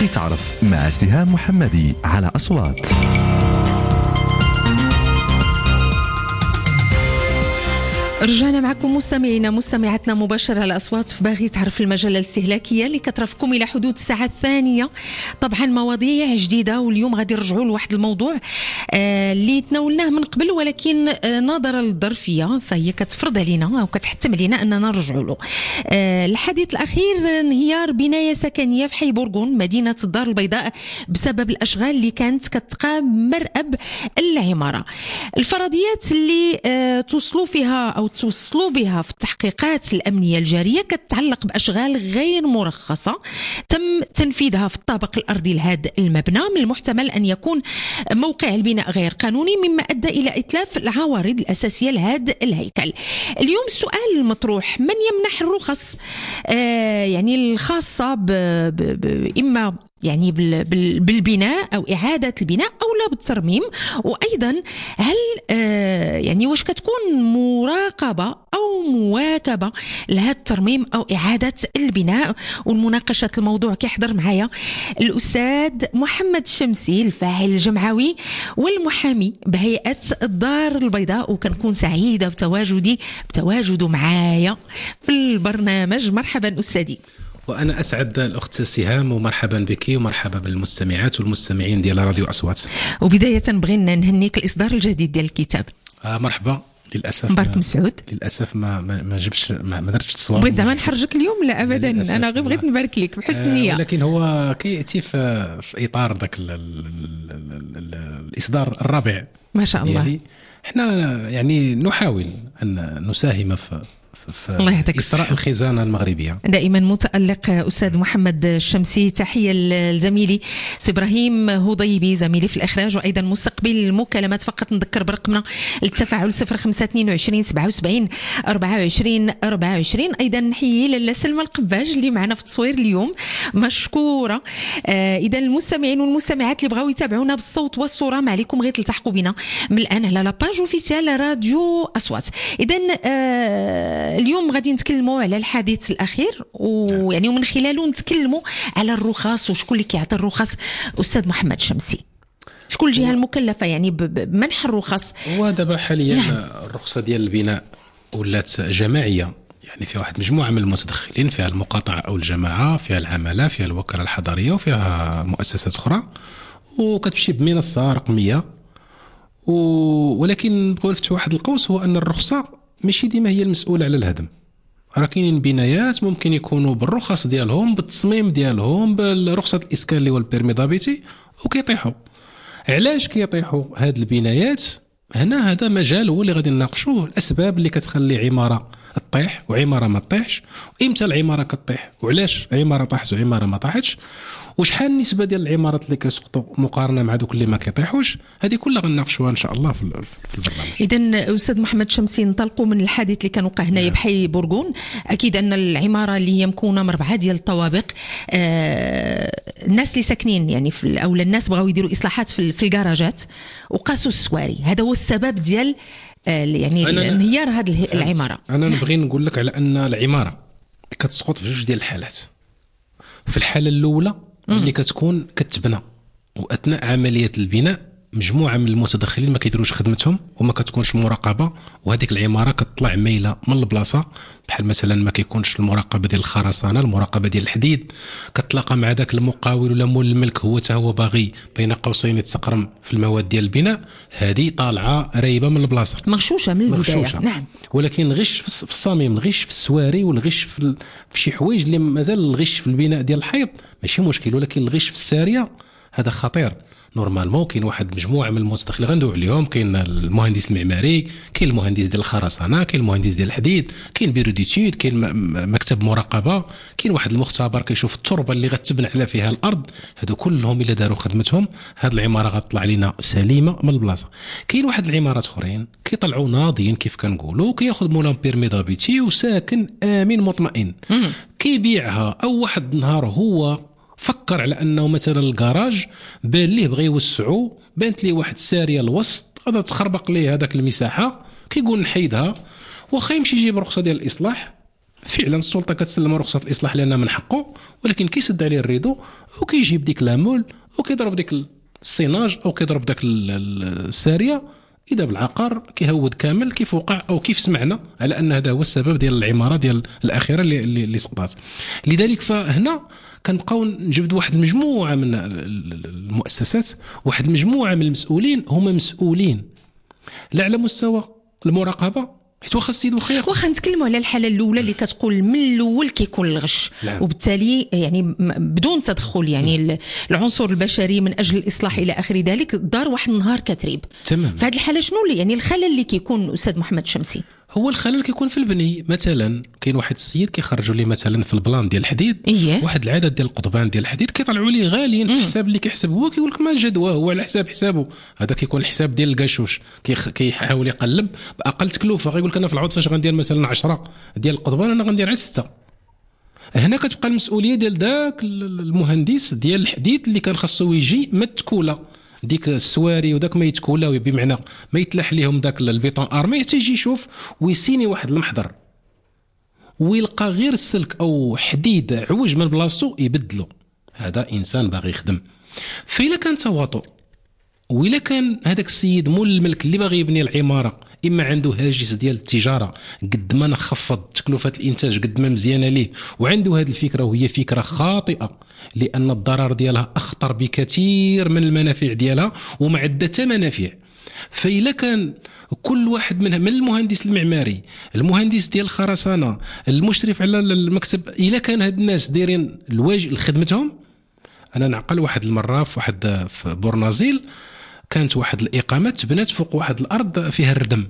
باغي تعرف مع سهام محمدي على أصوات. رجعنا معكم مستمعينا مستمعاتنا مباشرة على الأصوات في باغي تعرف المجلة الاستهلاكية اللي كترافقكم إلى حدود الساعة الثانية. طبعا مواضيع جديدة، واليوم غادي نرجعوا لواحد الموضوع اللي تناولناه من قبل، ولكن نظرا للظرفية فهي كتفرض علينا أو كتحتم علينا أننا نرجعوا له. الحديث الأخير انهيار بناية سكنية في حي بورغون مدينة الدار البيضاء بسبب الأشغال اللي كانت كتقام مرأب العمارة. الفرضيات اللي توصلوا بها في التحقيقات الأمنية الجارية كتتعلق بأشغال غير مرخصة تم تنفيذها في الطابق الأرضي لهذا المبنى، من المحتمل أن يكون موقع البناء غير قانوني مما أدى إلى إتلاف العوارض الأساسية لهذا الهيكل. اليوم السؤال المطروح: من يمنح الرخص يعني الخاصة إما يعني بالبناء أو إعادة البناء أو لا بالترميم؟ وأيضا هل يعني واش كتكون مراقبة أو مواكبة لهذا الترميم أو إعادة البناء؟ والمناقشة الموضوع كيحضر معايا الأستاذ محمد الشمسي الفاعل الجمعوي والمحامي بهيئة الدار البيضاء، وكنكون سعيدة بتواجده معايا في البرنامج. مرحبا أستاذي. وأنا أسعد الأخت سهام، ومرحبا بك ومرحبا بالمستمعات والمستمعين ديال راديو أصوات. وبداية بغينا نهنيك الإصدار الجديد ديال الكتاب. مرحبا. للأسف مبارك مسعود. للأسف ما جبتش ما درتش التصوير. بغيت زعما نحرجك اليوم؟ لا أبدا، أنا غير بغيت نبارك لك بحسن نية. ولكن هو كيأتي في إطار ذاك الإصدار الرابع ما شاء الله ديالي. احنا يعني نحاول أن نساهم في إثراء الخزانة المغربية. دائما متألق أستاذ محمد الشمسي. تحية لزميلي سي إبراهيم هضيبي زميلي في الإخراج، وأيضا مستقبل المكالمات. فقط نذكر برقمنا للتفاعل 0522 77 24 24. أيضا نحيي لاله سلمى القباج اللي معنا في التصوير اليوم، مشكورة. إذا المستمعين والمستمعات اللي بغاو يتابعونا بالصوت والصورة، ما عليكم غير تلتحقوا بنا من الآن على لاباج اوفيسيال راديو أصوات. إذا اليوم غادي نتكلموا على الحديث الأخير، ويعني ومن خلاله نتكلموا على الرخص وشكون اللي كيعطي الرخص. أستاذ محمد شمسي، شكون الجهة المكلفة يعني بمنح الرخص؟ هو دابا حاليا الرخصة ديال البناء ولات جماعية، يعني فيها واحد مجموعة من المتدخلين، فيها المقاطعة أو الجماعة، فيها العمالة، فيها الوكالة الحضرية، وفيها مؤسسات أخرى، وكتمشي بمنصة رقمية. ولكن بغيت نفتح واحد القوس، هو أن الرخصة ماشي ديما هي المسؤولة على الهدم. راه كاينين بنايات ممكن يكونوا بالرخص ديالهم، بالتصميم ديالهم، بالرخصة الإسكان اللي هو البيرمي دابيتي، وكيطيحوا. علاش كيطيحوا هاد البنايات؟ هنا هذا مجال هو اللي غادي نناقشوه، الأسباب اللي كتخلي عمارة تطيح وعمارة ما تطيحش، وإمتى العمارة كتطيح، وعلاش عمارة طاحت وعمارة ما طاحتش، وشحال النسبة ديال العمارات اللي كيسقطوا مقارنة مع دوك اللي ما كيطيحوش. هذه كلها غنناقشوها إن شاء الله في البرنامج. إذن أستاذ محمد شمسي، ننطلقوا من الحادث اللي كان وقع هنايا بحي بورغون. أكيد أن العمارة اللي هي مكونة مربعة ديال الطوابق، الناس اللي ساكنين يعني أو الناس بغاو يديروا إصلاحات في الكراجات وقاسوا السواري. هذا هو السبب ديال يعني انهيار هذه العمارة. أنا نبغي نقول لك على أن العمارة كتسقط في جوج ديال الحالات. في الحالة الأولى اللي كتكون كتبنى، واثناء عمليه البناء مجموعه من المتدخلين ما كيديروش خدمتهم وما كتكونش مراقبه، وهذيك العماره كتطلع ميله من البلاصه، بحال مثلا ما كيكونش المراقبه ديال الخرسانه، المراقبه ديال الحديد، كتلاقى مع ذاك المقاول ولا مول الملك هو حتى هو باغي بين قوسين يتسقرم في المواد ديال البناء، هذه طالعه ريبه من البلاصه، مغشوشه من البدايه. نعم. ولكن الغش في الصميم، الغش في السواري، والغش في شي حوايج اللي مازال الغش في البناء ديال الحيط ماشي مشكل، ولكن الغش في الساريه هذا خطير. نورمالمون كاين واحد مجموعه من المتدخلين غندوي عليهم، كاين المهندس المعماري، كاين المهندس ديال الخرسانه، كاين المهندس ديال الحديد، كاين بيرو ديتود، كاين مكتب مراقبه، كاين واحد المختبر كيشوف التربه اللي غتبنى على فيها الارض. هادو كلهم الا داروا خدمتهم هاد العماره غتطلع لينا سليمه من البلاصه. كاين واحد العمارات اخرين كيطلعوا ناضيين كيف كنقولوا، كياخذ مولاهم بيرمي دابيتي وساكن امين مطمئن، كيبيعها او واحد النهار هو فكر على انه مثلا الكراج بان ليه بغى يوسعوا، بانت ليه واحد الساريه الوسط غادا تخربق ليه هذاك المساحه، كيقول نحيدها، واخا يمشي يجيب رخصه ديال الاصلاح فعلا السلطه كتسلم رخصه الاصلاح لانها من حقه، ولكن كيسد عليه الريدو وكيجيب ديك لامول وكيضرب ديك الصيناج او كيضرب داك الساريه اذا بالعقار كيهود كامل كيف وقع او كيف سمعنا على ان هذا هو السبب ديال العماره ديال الاخيره اللي سقطات. لذلك فهنا كنبقاو نجبد واحد المجموعه من المؤسسات، واحد المجموعه من المسؤولين هما مسؤولين لا على مستوى المراقبه، حيت واخا السيد الخير واخا نتكلموا على الحاله الاولى اللي كتقول من الاول كيكون الغش، نعم. وبالتالي يعني بدون تدخل يعني العنصر البشري من اجل الاصلاح الى اخر ذلك، الدار واحد النهار كتريب. تمام. فهاد الحاله شنو يعني الخلل اللي كيكون استاذ محمد شمسي؟ هو الخلل كيكون في البني. مثلا كاين واحد السيد كيخرجوا ليه مثلا في البلان ديال الحديد واحد العدد ديال القضبان ديال الحديد كيطلعوا ليه غاليين في الحساب اللي كيحسب هو، كيقول لك ما الجدوى هو على حساب حسابه. هذا كيكون الحساب ديال القاشوش، كيحاول يقلب باقل تكلفه. غيقول لك انا في العوض فاش غندير مثلا 10 ديال القضبان انا غندير على 6. هنا كتبقى المسؤوليه ديال داك المهندس ديال الحديد اللي كان خاصو يجي متكوله ديك السواري وداك ما يتكولاو، بمعنى ما يتلاح ليهم داك البيطون ارمي، تيجي يشوف ويسيني واحد المحضر ويلقى غير السلك او حديد عوج من بلاصتو يبدلو. هذا انسان باغي يخدم. فإلا كان تواطؤ وإلا كان هذاك السيد مول الملك اللي باغي يبني العماره اما عنده هاجس ديال التجاره قد ما نخفض تكلفه الانتاج قد ما مزيانه ليه، وعنده هذه الفكره وهي فكره خاطئه لان الضرر ديالها اخطر بكثير من المنافع ديالها ومع عده منافع. فإلا كان كل واحد من المهندس المعماري، المهندس ديال الخرسانه، المشرف على المكتب، إلا كان هاد الناس دايرين الواجب لخدمتهم. انا نعقل واحد المره في بورنازيل كانت واحد الاقامه تبنات فوق واحد الارض فيها الردم،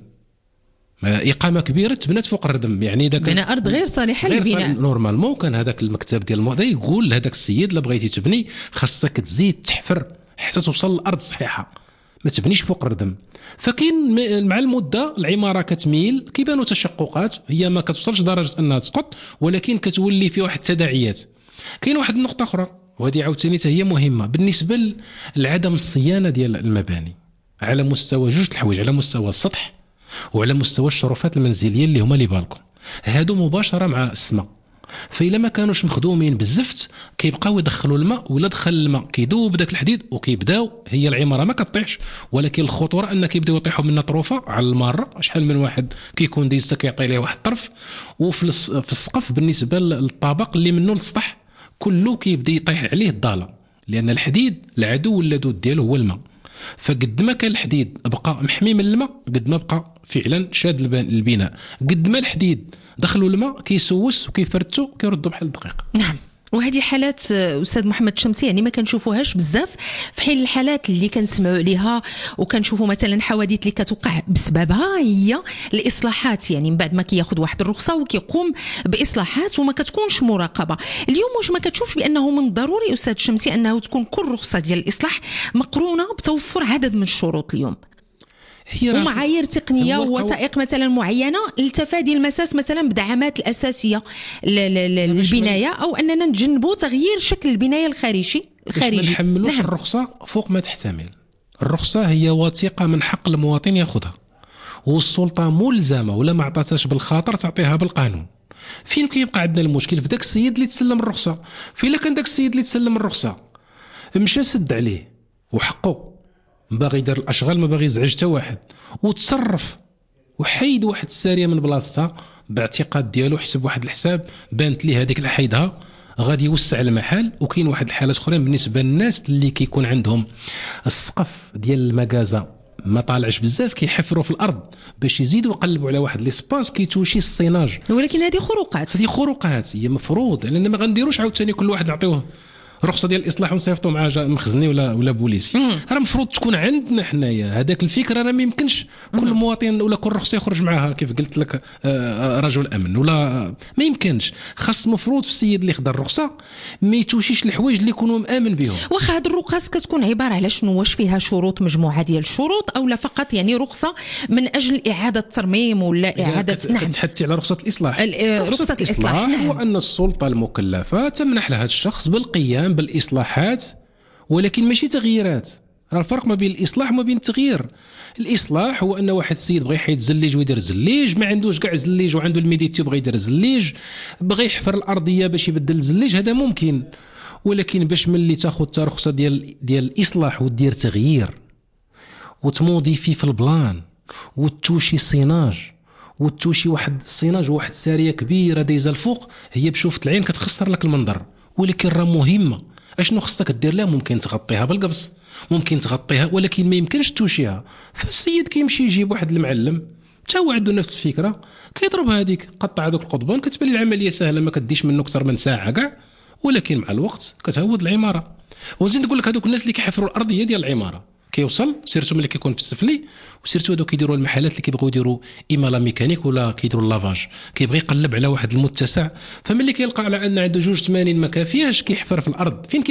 اقامه كبيره تبنات فوق الردم، يعني داك بناء ارض غير صالحه للبناء. نورمالمون كان هذاك المكتب ديال الموضع يقول لهذاك السيد لا بغيتي تبني خاصك تزيد تحفر حتى توصل للارض صحيحه، ما تبنيش فوق الردم. فكاين مع المده العماره كتميل، كيبانوا تشققات، هي ما كتوصلش درجه انها تسقط ولكن كتولي في واحد التداعيات. كاين واحد النقطه اخرى وهذه عاوتاني هي مهمه بالنسبه لعدم الصيانه ديال المباني على مستوى جوج الحوايج، على مستوى السطح وعلى مستوى الشرفات المنزليه اللي هما لي بالكم، هادو مباشره مع السماء. فإلا ما كانوش مخدومين بالزفت كيبقاو يدخلوا الماء، ولا دخل الماء كيذوب داك الحديد وكيبداو هي العماره ما كطيحش، ولكن الخطوره ان كيبداو يطيحوا منها طروفه على الماره. شحال من واحد كيكون ديسا كيعطي ليه واحد الطرف، وفي السقف بالنسبه للطابق اللي منه للسطح كله كيبدا يطيح عليه الضاله، لان الحديد العدو اللدود ديالو هو الماء. فقد ما كان الحديد بقى محمي من الماء قد ما بقى فعلا شاد البناء، قد ما الحديد دخلوا الماء كيسوس وكيفرتوا كيردوا بحال الدقيق. نعم. وهذه حالات استاذ محمد شمسي يعني ما كنشوفوهاش بزاف في حين الحالات اللي كنسمعوا عليها وكنشوفوا مثلا حوادث اللي كتوقع بسببها هي الاصلاحات، يعني من بعد ما كياخذ واحد الرخصه وكيقوم باصلاحات وما كتكونش مراقبه. اليوم واش ما كتشوفش بانه من الضروري استاذ شمسي انه تكون كل رخصه ديال الاصلاح مقرونه بتوفر عدد من الشروط اليوم ومعايير تقنيه ووثائق مثلا معينه لتفادي المساس مثلا بدعامات الاساسيه للبنايه، او اننا نتجنبوا تغيير شكل البنايه الخارجي. ما نحملوش نعم. الرخصه فوق ما تحتمل. الرخصه هي وثيقه من حق المواطن ياخذها، والسلطه ملزمه ولا ما عطاتهاش بالخاطر تعطيها بالقانون. فين كيبقى عندنا المشكل؟ في داك السيد اللي تسلم الرخصه. فإلا كان داك السيد اللي تسلم الرخصه مشى سد عليه وحقه، باغي يدير الاشغال ما باغي يزعج حتى واحد، وتصرف وحيد واحد الساريه من بلاصتها باعتقاد ديالو، حسب واحد الحساب بانت ليه هذيك الحيدها غادي يوسع المحل. وكاين واحد الحالات اخرين بالنسبه للناس اللي كيكون عندهم السقف ديال المكازا ما طالعش بزاف كيحفروا في الارض باش يزيدوا يقلبوا على واحد ليسباس كيتوشي الصيناج، ولكن هذه خروقات هي مفروض، لان ما غنديروش عاوتاني كل واحد نعطيوه رخصه ديال الاصلاح ونصيفطوا معاه مخزني ولا بوليسي. راه المفروض تكون عندنا حنايا هذاك الفكره. راه ما يمكنش كل مواطن ولا كل رخصه يخرج معها كيف قلت لك رجل امن، ولا ما يمكنش. خاص مفروض في السيد اللي خدا الرخصه ما يتوشيش الحوايج اللي يكونوا مامن بهم. واخا هاد الرخص كتكون عباره على شنو؟ واش فيها شروط، مجموعه ديال الشروط، او لا فقط يعني رخصه من اجل اعاده ترميم ولا اعاده نعم تحدثي على رخصه الاصلاح. رخصه الاصلاح هو ان السلطه المكلفه تمنح لهذا الشخص بالقيام بالاصلاحات، ولكن ماشي تغييرات. راه الفرق ما بين الاصلاح وما بين التغيير. الاصلاح هو ان واحد السيد بغى يحيد زليج ويدير زليج، ما عندوش كاع زليج وعنده الميديتي بغى يدير زليج، بغى يحفر الارضيه باش يبدل الزليج، هذا ممكن. ولكن باش ملي تاخذ رخصه ديال الاصلاح ودير تغيير وتموديفي في البلان وتوشي صيناج وتوشي واحد الصيناج وواحد الساريه كبيره دايزه الفوق، هي بشوفة العين كتخسر لك المنظر، ولكن راه مهمه. اشنو خصك دير لها؟ ممكن تغطيها بالقبص، ممكن تغطيها، ولكن ما يمكنش توشيها. فالسيد كيمشي يجيب واحد المعلم تا هو عنده نفس الفكره، كيضرب هذيك، قطع هذوك القضبان، كتبان لي العمليه سهله، ما كديش منه اكثر من ساعه كاع، ولكن مع الوقت كتهود العماره. ونزيد نقول لك هذوك الناس اللي كيحفروا الارضيه ديال العماره كيوصل سيرتو ملي كيكون في السفلي، وسيرتو هذوك كيديروا المحلات اللي كيبغيو يديروا اما لا ميكانيك ولا كيديروا اللافاج، كيبغي يقلب على واحد المتسع، فملي كيلقى على ان عنده 82 ما كافياش كيحفر في الارض. فين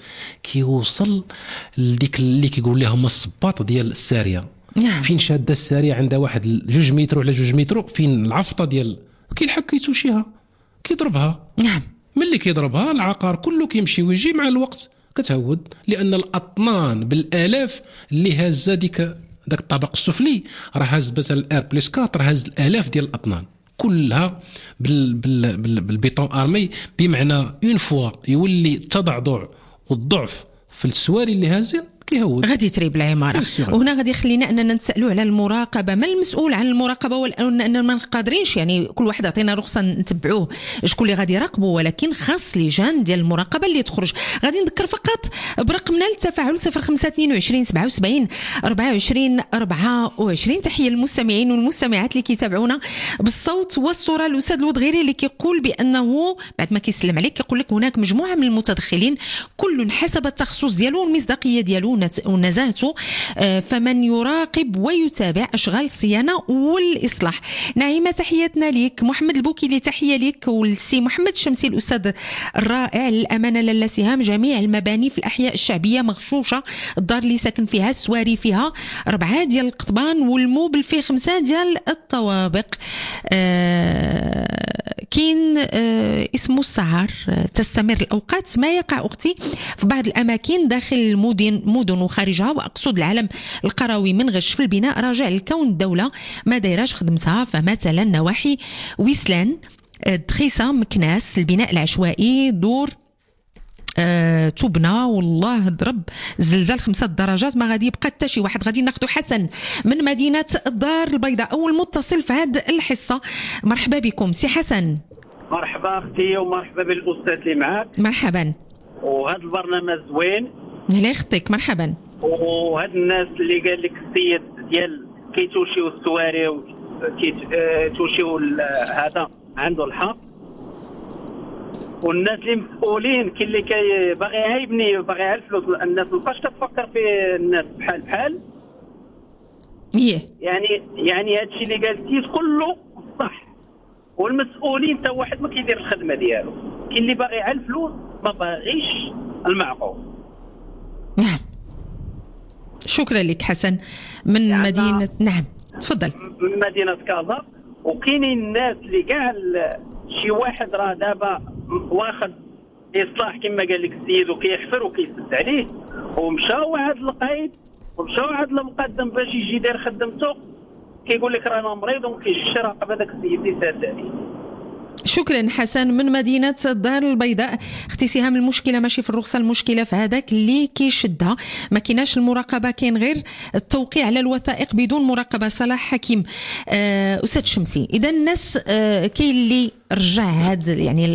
كيوصل لديك اللي كيقول لها هما الصباط ديال الساريه. نعم. فين شاده الساريه عندها واحد 2 متر على 2 متر، فين العفطه ديال كيلحق كيتوشيها كيضربها. نعم. ملي كيضربها العقار كله كيمشي ويجي، مع الوقت كتهود، لان الاطنان بالالاف اللي هازه داك الطابق السفلي، راه هاز مثلا الار بلس 4 راه هاز الالاف ديال الاطنان كلها بالبيطون ارمي، بمعنى اون فوا يولي التضعضع والضعف في السواري اللي هازين كيهود غادي تريب العماره. وهنا غادي يخلينا اننا نسالوا على المراقبه، ما المسؤول عن المراقبه؟ واننا ما قادرينش، يعني كل واحد عطينا رخصه نتبعوه، شكون اللي غادي يراقبه؟ ولكن خاص لجان ديال المراقبه اللي تخرج. غادي نذكر فقط برقمنا للتفاعل 0522 77 24 24. تحيه للمستمعين والمستمعات اللي كيتابعونا بالصوت والصوره. الاستاذ الودغيري اللي كيقول بانه بعد ما كيسلم عليك كيقول لك هناك مجموعه من المتدخلين كل حسب التخصص ديالو والمصداقيه ديالو ونزاهته، فمن يراقب ويتابع أشغال الصيانة والإصلاح. نعيمة تحياتنا ليك. محمد البوكيلي تحية ليك، والسي محمد الشمسي الأستاذ الرائع. للأمانة لالا سهام جميع المباني في الأحياء الشعبية مغشوشة، الدار اللي ساكن فيها السواري فيها 4 ديال القضبان والموبل فيه 5 ديال الطوابق. كاين اسمه السعر تستمر الأوقات. ما يقع أختي في بعض الأماكن داخل المدن وخارجها، وأقصد العالم القروي، من غش في البناء راجع لكون الدولة ما دايراش خدمتها. فمثلا نواحي ويسلان، دخيسة، مكناس، البناء العشوائي، دور تبنى والله ضرب زلزال 5 درجات ما غادي يبقى حتى شي واحد. غادي ناخذ حسن من مدينة الدار البيضاء، أول متصل في هذه الحصة. مرحبا بكم سي حسن. مرحبا اختي، ومرحبا بالاستاذ اللي معاك. مرحبا. وهذا البرنامج زوين. الله يخطيك. مرحبا. وهاد الناس اللي قال لك السيد ديال كيتوشيو السواري وكيتوشيو هذا عنده الحق، والناس اللي مسؤولين كاين اللي باغيها يبني باغيها الفلوس. الناس مابقاش كتفكر في الناس بحال يعني هادشي اللي قال السيد كله صح، والمسؤولين حتى واحد ما كيدير الخدمه ديالو. كاين اللي باغي على الفلوس ما باغيش المعقول. نعم. شكرا لك حسن من يعني مدينة. نعم تفضل. من مدينة كازا. وكاينين الناس اللي كاع شي واحد راه دابا واخد اصلاح كما قال لك السيد وكيحفر وكيسد عليه، ومشاو هاد القايد ومشاو هاد المقدم باش يجي داير خدمته، كيقول لك رانا مريض وما كاينش راقب هذاك السيد اللي ساد عليه. شكرا حسن من مدينة الدار البيضاء. اختي سهام، المشكلة ماشي في الرخصة، المشكلة في هذاك اللي كيشدها. ما كايناش المراقبة، كاين غير التوقيع على الوثائق بدون مراقبة. صلاح حكيم. أستاذ شمسي، إذا الناس كاين اللي رجع هذا يعني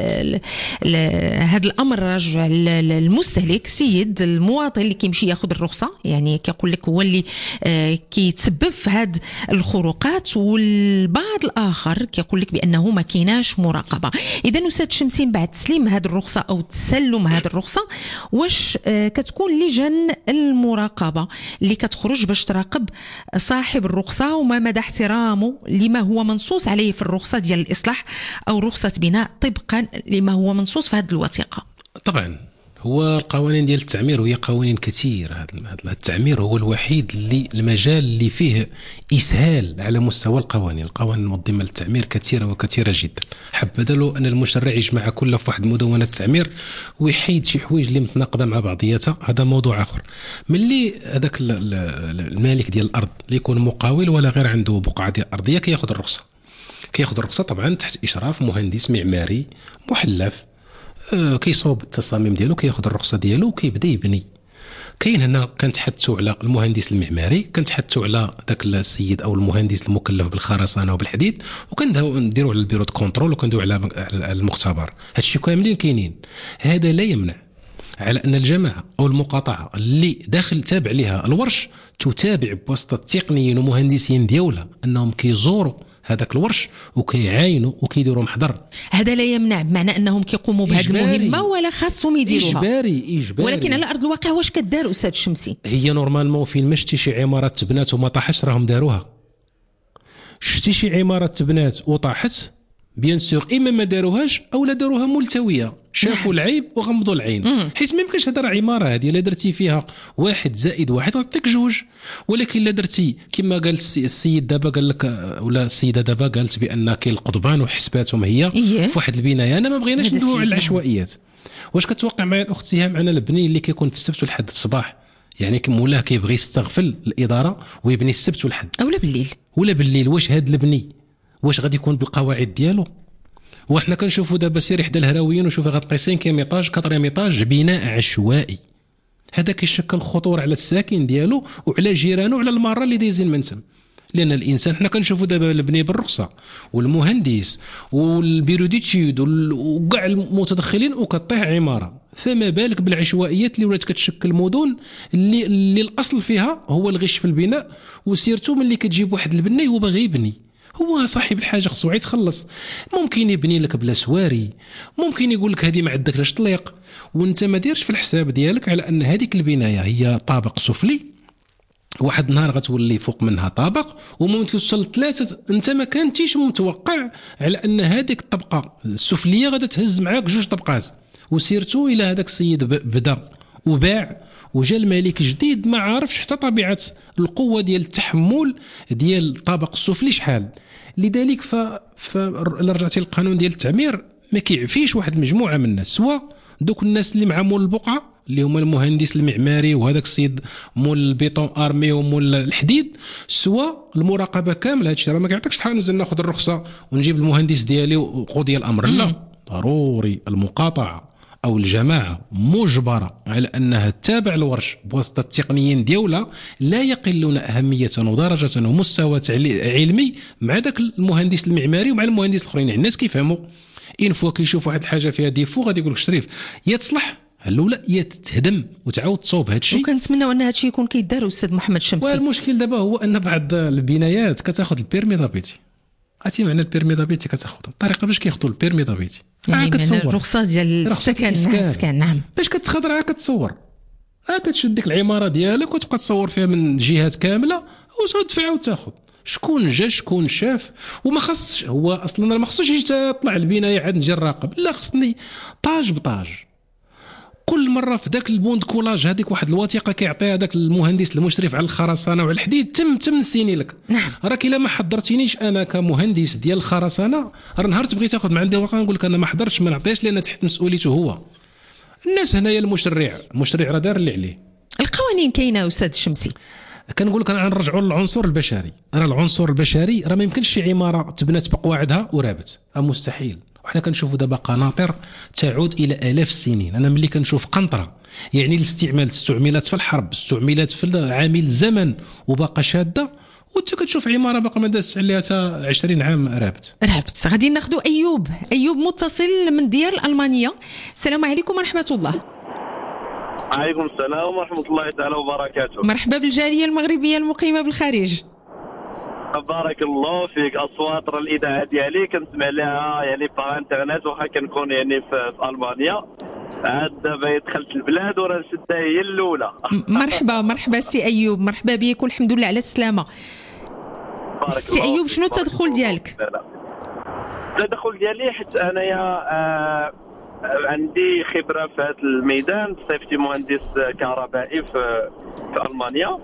هذا الامر رجع للمستهلك، سيد المواطن اللي كيمشي ياخذ الرخصه، يعني كيقول لك هو اللي كيتسبب في هذه الخروقات، والبعض الاخر كيقول لك بانه ما كايناش مراقبه. اذا استاذ شمسين، بعد تسليم هذه الرخصه او تسلم هذه الرخصه، واش كتكون لجان المراقبه اللي كتخرج باش تراقب صاحب الرخصه وما مدى احترامه لما هو منصوص عليه في الرخصه ديال الاصلاح او رخصه بناء طبقا لما هو منصوص في هذه الوثيقه؟ طبعا هو القوانين ديال التعمير وهي قوانين كثير. هذا التعمير هو الوحيد اللي المجال اللي فيه إسهال على مستوى القوانين المنظمة للتعمير كثيرة وكثيرة جدا. حبذا لو أن المشرع يجمع كلها في واحد مدونة التعمير ويحيد شي حوايج اللي متناقضة مع بعضياتها، هذا موضوع آخر. ملي هذاك المالك ديال الأرض اللي يكون مقاول ولا غير عنده بقعة ديال أرضية كياخذ الرخصة طبعا تحت إشراف مهندس معماري محلف، كيصوب التصاميم ديالو، كياخذ الرخصه ديالو وكيبدا يبني. كاين هنا كنتحدثوا على المهندس المعماري، كنتحدثوا على ذاك السيد او المهندس المكلف بالخرسانه وبالحديد، وكنديروا على البيرو دو كونترول وكندوي على المختبر. هادشي كاملين كاينين. هذا لا يمنع على ان الجماعه او المقاطعه اللي داخل تابع لها الورش تتابع بواسطه التقنيين ومهندسين ديالها انهم كيزوروا هذاك الورش وكيعاينوا وكيديروا محضر. هذا لا يمنع بمعنى انهم كيقوموا بهذه المهمه ولا خاصهم يديروها. اجباري. ولكن على ارض الواقع واش كدار استاذ الشمسي؟ هي نورمالمون فين ما شتي شي عماره تبنات وما طاحتش راهم داروها. شتي شي عماره تبنات وطاحت بيان سور اما ما داروهاش او لا داروها ملتويه، شافوا العيب وغمضوا العين. حيت ما يمكنش هذا عماره هذه الا درتي فيها 1 زائد 1 غتعطيك 2، ولكن الا درتي كما قال السيد دابا قال لك ولا السيده دابا قالت بان كاين القضبان وحسباتهم هي في واحد البنايه. انا ما بغيناش ندويو على العشوائيات. واش كتوقع معايا الاخت سهام عنا البني اللي كيكون في السبت والحد في الصباح، يعني مولاه كيبغي يستغفل الاداره ويبني السبت والحد ولا بالليل واش هاد البني واش غادي يكون بالقواعد ديالو؟ وحنا كنشوفوا دابا سيري حدا الهراويين وشوفي غتلقى 5 ايطاج 4 ايطاج بناء عشوائي. هذا كيشكل خطوره على الساكن ديالو وعلى جيرانه وعلى الماره اللي دايزين من تم. لان الانسان حنا كنشوفوا دابا البني بالرخصه والمهندس والبيرو ديتود وكاع المتدخلين وكطيح عماره، فما بالك بالعشوائيات اللي ولات كتشكل مدن اللي الاصل فيها هو الغش في البناء. وسيرتو ملي كتجيب واحد البناي هو باغي يبني، هو صاحب الحاجه خصو يتخلص. ممكن يبني لك بلا سواري، ممكن يقول لك هذه ما عندك لاش طليق، وانت ما ديرش في الحساب ديالك على ان هذيك البنايه هي طابق سفلي، واحد النهار غتولي فوق منها طابق وممكن توصل 3. انت ما كنتيش متوقع على ان هذيك الطبقه السفليه غادا تهز معاك 2 طبقات. وسيرتو الى هذاك السيد بدا وباع وجا الملك جديد ما عارفش حتى طبيعه القوه ديال التحمل ديال الطابق السفلي شحال. لذلك رجعتي للقانون ديال التعمير ما كيعفيش واحد المجموعه من الناس، سواء دوك الناس اللي مع مول البقعه اللي هما المهندس المعماري وهذاك السيد مول البيطون ارمي ومول الحديد، سواء المراقبه كامله. هادشي راه ما كيعطيكش شحال نزل ناخذ الرخصه ونجيب المهندس ديالي وقضي الامر. لا، ضروري المقاطعه او الجماعه مجبره على انها تتابع الورش بواسطه التقنيين ديالها لا يقلون اهميه ودرجه ومستوى علمي مع ذاك المهندس المعماري ومع المهندس الاخرين. يعني الناس كيفهموا ان فوا كيشوف واحد الحاجه فيها ديفو غادي يقول لك شريف يا تصلح الاولى يا تتهدم وتعاود تصوب. هذا الشيء وكنتمناو ان هذا الشيء يكون كيدار استاذ محمد شمسي. والمشكل دابا هو ان بعض البنايات كتاخذ البيرمي دابيتي. عرفتي معنى البيرمي دابيتي؟ كتاخذ الطريقه باش كياخذوا البيرمي دابيتي يعني كتصور الرخصه ديال السكن. نعم، باش كتخضر كتصور كتشد ديك العماره ديالك وتبقى تصور فيها من جهات كامله وتدفع وتاخذ. شكون جا شكون شاف؟ وما خصش هو اصلا ما خصوش يجي يطلع البنايه عاد نجي نراقب، لا خصني طاج بطاج كل مره في ذاك البوند كولاج هذيك واحد الوثيقه كيعطيها هذاك المهندس المشرف على الخرسانه وعلى الحديد تم نسيني لك. نعم. راك الا ما حضرتينيش انا كمهندس ديال الخرسانه راه نهار تبغي تاخذ من عندي ورقه نقول لك انا ما حضرتش ما نعطيهاش لان تحت مسؤوليته هو. الناس هنايا المشرع راه دار اللي عليه. القوانين كاينه استاذ الشمسي. كنقول لك انا نرجعوا للعنصر البشري. انا العنصر البشري راه ما يمكنش شي عماره تبنات بقواعدها ورابت، مستحيل. وحنا كنشوفوا دابا قناطر تعود الى الاف السنين. انا ملي كنشوف قنطره يعني الاستعمال استعملت في الحرب، استعملت في عامل الزمن وباقا شاده، وانت كتشوف عماره باقا ما دازتش عليها حتى 20 عام رابت. غادي ناخذوا ايوب متصل من ديال المانيا. السلام عليكم ورحمه الله. عليكم السلام ورحمه الله تعالى وبركاته. مرحبا بالجاليه المغربيه المقيمه بالخارج. بارك الله فيك. اصوات الاذاعه ديالي كنسمع لها يعني في انترنت وخا كنكون يعني في المانيا. عاد دابا دخلت البلاد وراه نشدها هي الاولى. مرحبا سي ايوب، مرحبا بك والحمد لله على السلامه. سي ايوب شنو التدخل ديالك؟ التدخل ديالي حيت انايا عندي خبره في هذا الميدان، صيفتي مهندس كهربائي في المانيا.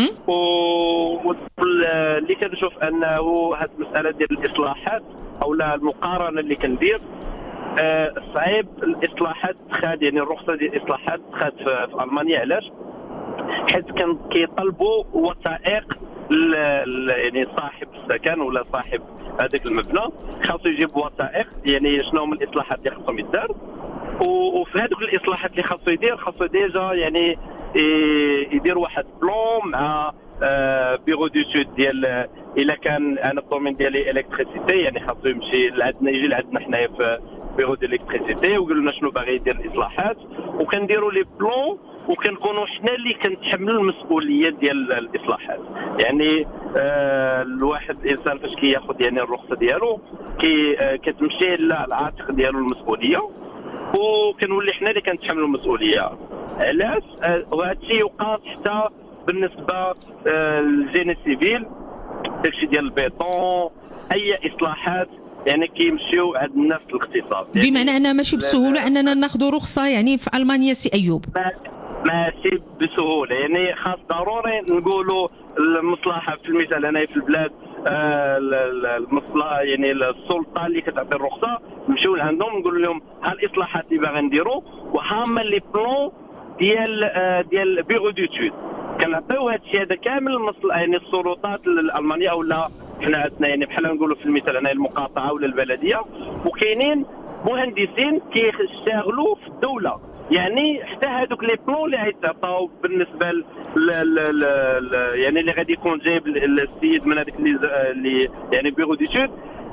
واللي كنشوف انه هذه المساله ديال الاصلاحات او لا المقارنه اللي كندير صعيب الاصلاحات تخاد، يعني الرخصه ديال الاصلاحات تخاد في المانيا. علاش؟ حيت كان كيطلبوا وثائق يعني صاحب السكن ولا صاحب هذاك المبنى خاصو يجيب وثائق، يعني شنو هما الاصلاحات اللي خاصهم يدار. وفي هذوك الاصلاحات اللي خاصو يدير خاصو ديجا يعني يدير واحد بلون مع بيرو دو سود ديال الا كان انا الدومين ديالي الكتريسيتي، يعني خاصو يمشي لعندنا يجي لعندنا حنايا في بيرو ديال الكتريسيتي ويقول لنا شنو باغي يدير الاصلاحات، وكنديروا لي بلون وكنكونوا حنا اللي كنتحملوا المسؤوليه ديال الاصلاحات. يعني الواحد الانسان فاش كياخذ يعني الرخصه ديالو كتمشي للعاتق ديالو المسؤوليه، وكنولي حنا اللي كنتحملوا المسؤوليه. علاش؟ وهذا الشيء يوقع حتى بالنسبه للجيني سيفيل، داكشي ديال البيطون، اي اصلاحات يعني كيمشيو عند الناس الاختصاص. يعني بمعنى انها ماشي بسهوله اننا ناخذ رخصه يعني في المانيا سي ايوب. ماشي بسهوله، يعني خاص ضروري نقولوا المصلحه في المثال هنا في البلاد المصلحه يعني السلطه اللي كتعطي الرخصه نمشيو لعندهم نقول لهم ها الاصلاحات اللي باغي نديروا وهما لي بلون ديال بيرو دوتود، كنعطيو هذا الشيء هذا كامل يعني السلطات الالمانيه ولا حنا عندنا يعني بحال نقولوا في المثال هنا المقاطعه ولا البلديه، وكاينين مهندسين كيشتغلوا في الدوله. يعني حتى هذوك لي بلون اللي غيتعطاو بالنسبه يعني اللي غادي يكون جايب السيد من هذاك اللي يعني بيرو ديتود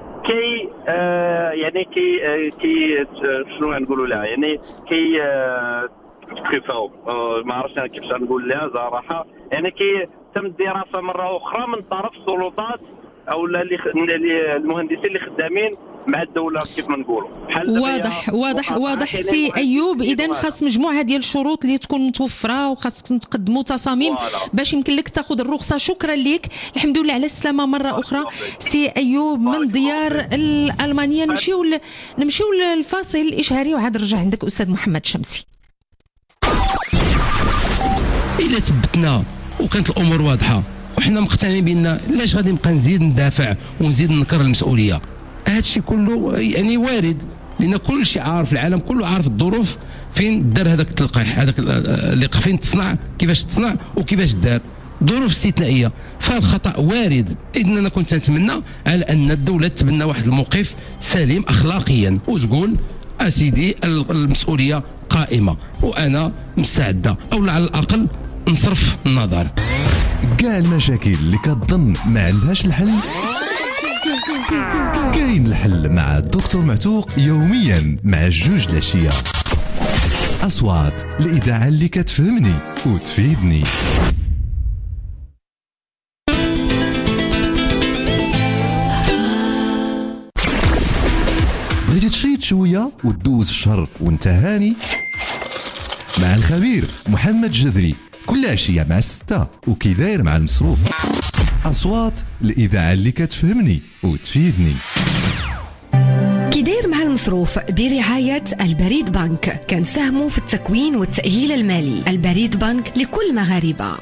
يعني كي شنو نقولوا لها، يعني كيفاو ما عرفتش انا كيفاش نقول لها صراحه، يعني تم الدراسه مره اخرى من طرف السلطات او المهندسين اللي خدامين مع الدوله كيف ما نقولوا. واضح سي ايوب. اذا خاص مجموعه ديال الشروط اللي تكون متوفره، وخاصكم تقدموا تصاميم باش يمكن لك تاخذ الرخصه. شكرا لك، الحمد لله على السلامه مره اخرى سي ايوب من ديار المانيا. نمشيو للفاصل الاشهاري وعاد نرجع عندك استاذ محمد شمسي. الا ثبتنا وكانت الامور واضحه وحنا مقتنعين بان لاش غادي نبقى نزيد ندافع ونزيد نكر المسؤوليه. هذا الشيء كله يعني وارد، لان كل شيء عارف، العالم كله عارف الظروف فين دار هذاك التلقيح، هذاك اللي فين تصنع، كيفاش تصنع وكيفاش دار، ظروف استثنائيه. فالخطا وارد. اذا انا كنت نتمنى على ان الدوله تبنى واحد الموقف سليم اخلاقيا وتقول اسيدي المسؤوليه قائمه وانا مستعده، او على الاقل نصرف النظر. كاع المشاكل اللي كتظن ما عندهاش الحل كاين الحل مع الدكتور معتوق يوميا مع 2 العشيه. اصوات الاذاعه اللي كتفهمني وتفيدني. بغيتي تشيط شويه وتدوز الشهر وانت هاني مع الخبير محمد جذري كل عشيه مع 6 وكي داير مع المصروف. أصوات الإذاعة اللي كتفهمني وتفيدني. كي داير مع المصروف برعاية البريد بنك، كنساهموا في التكوين والتأهيل المالي. البريد بنك لكل المغاربة.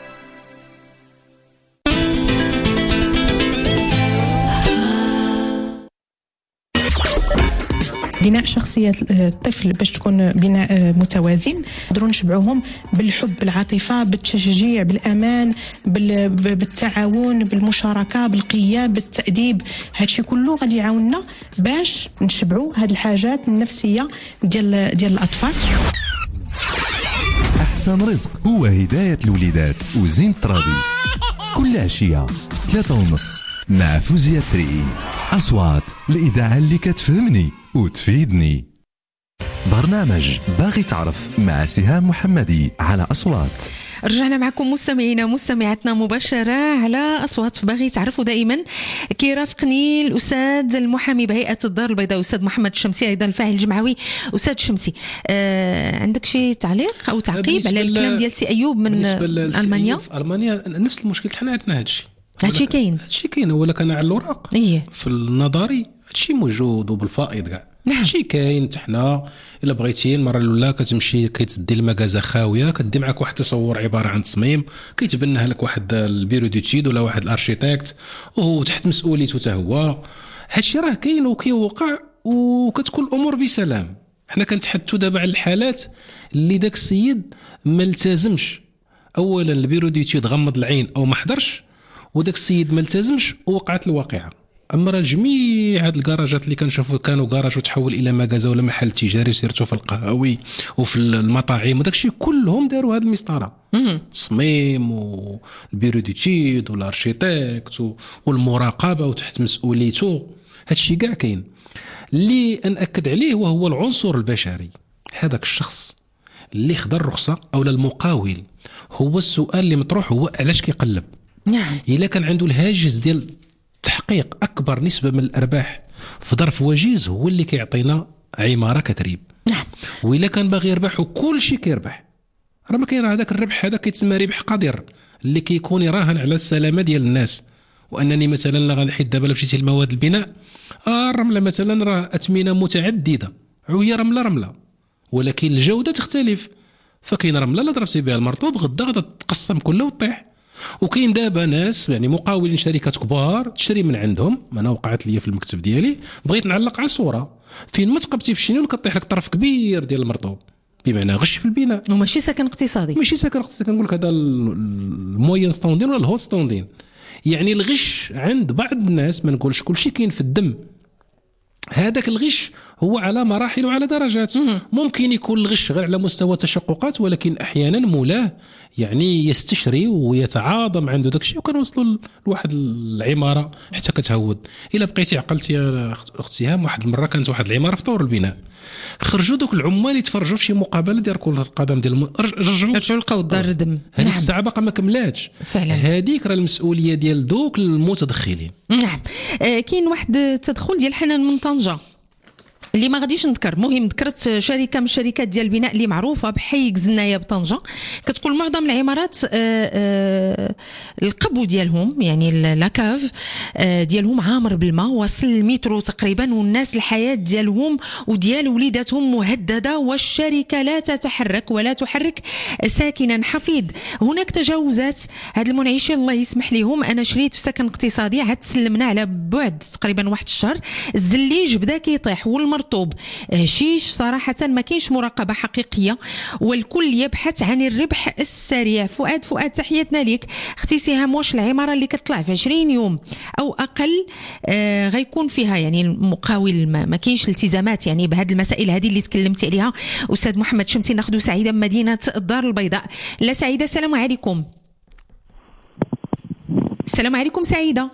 بناء شخصية الطفل باش تكون بناء متوازن، نقدروا نشبعوهم بالحب، بالعاطفة، بالتشجيع، بالأمان، بالتعاون، بالمشاركة، بالقيام، بالتأديب. هادشي كله غادي يعاوننا باش نشبعوا هاد الحاجات النفسية ديال الأطفال. أحسن رزق هو هداية الوليدات وزين الترابي كل عشية في 3:30 مع فوزية التريئي. أصوات الإذاعة اللي كتفهمني وتفيدني. برنامج باغي تعرف مع سهام محمدي على أصوات. رجعنا معكم مستمعينا مستمعاتنا مباشرة على أصوات في باغي تعرفوا. دائما كيرافقني الأستاذ المحامي بهيئة الدار البيضاء أستاذ محمد شمسي، أيضا الفاعل الجمعوي أستاذ شمسي. عندك شي تعليق أو تعقيب على الكلام ديال سي أيوب من ألمانيا؟ في ألمانيا نفس المشكل حنا عندنا هادشي كاين هادشي كاين، ولا كان على الأوراق في النظري هادشي موجود وبالفائض كاع. شي كاين حنا الا بغيتي المره الاولى كتمشي كتدي المكازا خاويه، كدي معك واحد تصور عباره عن تصميم كيتبناه لك واحد البيرو دوتيد ولا واحد الارشيتكت وهو تحت مسؤوليته حتى هو. هادشي راه كاين وكيوقع وكتكون الامور بسلام. حنا كنتحدثوا دابا على الحالات اللي داك السيد ما التزمش، اولا البيرو دوتيد غمض العين او ما حضرش، وداك السيد ما التزمش ووقعت الواقعه. اما راه جميع هاد الكراجات اللي كنشوفوا كانوا كراج وتحول الى مغازا ولا محل تجاري وسيرتوا في القهاوي وفي المطاعم وداكشي كلهم داروا هاد المسطره، التصميم والبيرو ديتيد والارشيتكت والمراقبه وتحت مسؤوليته. هادشي كاع كاين. اللي ناكد عليه وهو العنصر البشري. هذاك الشخص اللي خدا الرخصه او المقاول، هو السؤال اللي مطروح هو علاش كيقلب. نعم. الا كان عنده الهاجس ديال تحقيق اكبر نسبه من الارباح في ظرف وجيز هو اللي كيعطينا عماره كتريب. نعم. والا كان باغي يربح وكل شيء كيربح، راه ما كاين هذاك الربح هذا كيتسمى ربح قدير اللي كيكون يراهن على السلامه ديال الناس. وانني مثلا لا غنحيد دابا مشيتي لمواد البناء، الرمله مثلا راه اثمنه متعدده، وهي رمله ولكن الجوده تختلف. فكاين رمله لا ضربتي بها المرطوب غدا غدا تقسم كلها وطيح. وكاين دابا ناس يعني مقاولين شركات كبار تشري من عندهم. انا وقعت لي في المكتب ديالي بغيت نعلق على صوره فين ما تقبتي في الشنيون كطيح لك طرف كبير ديال المرطوب، بمعنى غش في البناء وماشي سكن اقتصادي. ماشي سكن اقتصادي، كنقول لك هذا الموين ستوندين ولا الهوت ستوندين. يعني الغش عند بعض الناس، ما نقولش كل شيء كاين في الدم، هذاك الغش هو على مراحل وعلى درجات. ممكن يكون الغش غير على مستوى تشققات، ولكن احيانا مولاه يعني يستشري ويتعاظم عنده داكشي وكنوصلوا لواحد العماره حتى كتهود. الا بقيتي عقلتي يا اختي هام، واحد المره كانت واحد العماره في طور البناء، خرجوا دوك العمال يتفرجوا في شي مقابله ديال كره القدم ديال رجعوا لقاو الدار ردم. هذيك الساعه باقا ما كملاتش فعلا. هذيك راه المسؤوليه ديال دوك المتدخلين. نعم. كاين واحد التدخل ديال حنان من طنجه اللي ما غاديش نذكر، مهم ذكرت شركه من الشركات ديال البناء اللي معروفه بحي كزنايه بطنجه، كتقول معظم العمارات القبو ديالهم يعني لاكاف ديالهم عامر بالماء واصل المترو تقريبا، والناس الحياه ديالهم وديال وليداتهم مهدده، والشركه لا تتحرك ولا تحرك ساكنا حفيظ. هناك تجاوزات. هاد المنعشين الله يسمح لهم، انا شريت في سكن اقتصادي عاد سلمنا على بعد تقريبا واحد الشهر، الزليج بدا كيطيح والمرطوب هشيش. صراحه ما كاينش مراقبه حقيقيه والكل يبحث عن الربح السريع. فؤاد تحياتنا ليك اختي سهام. واش العماره اللي كتطلع في 20 يوم او اقل غيكون فيها يعني المقاول ما كاينش التزامات يعني بهذه المسائل هذه اللي تكلمتي عليها؟ استاذ محمد شمسي. ناخذ سعيده من مدينه الدار البيضاء. لا سعيده، السلام عليكم. السلام عليكم سعيده.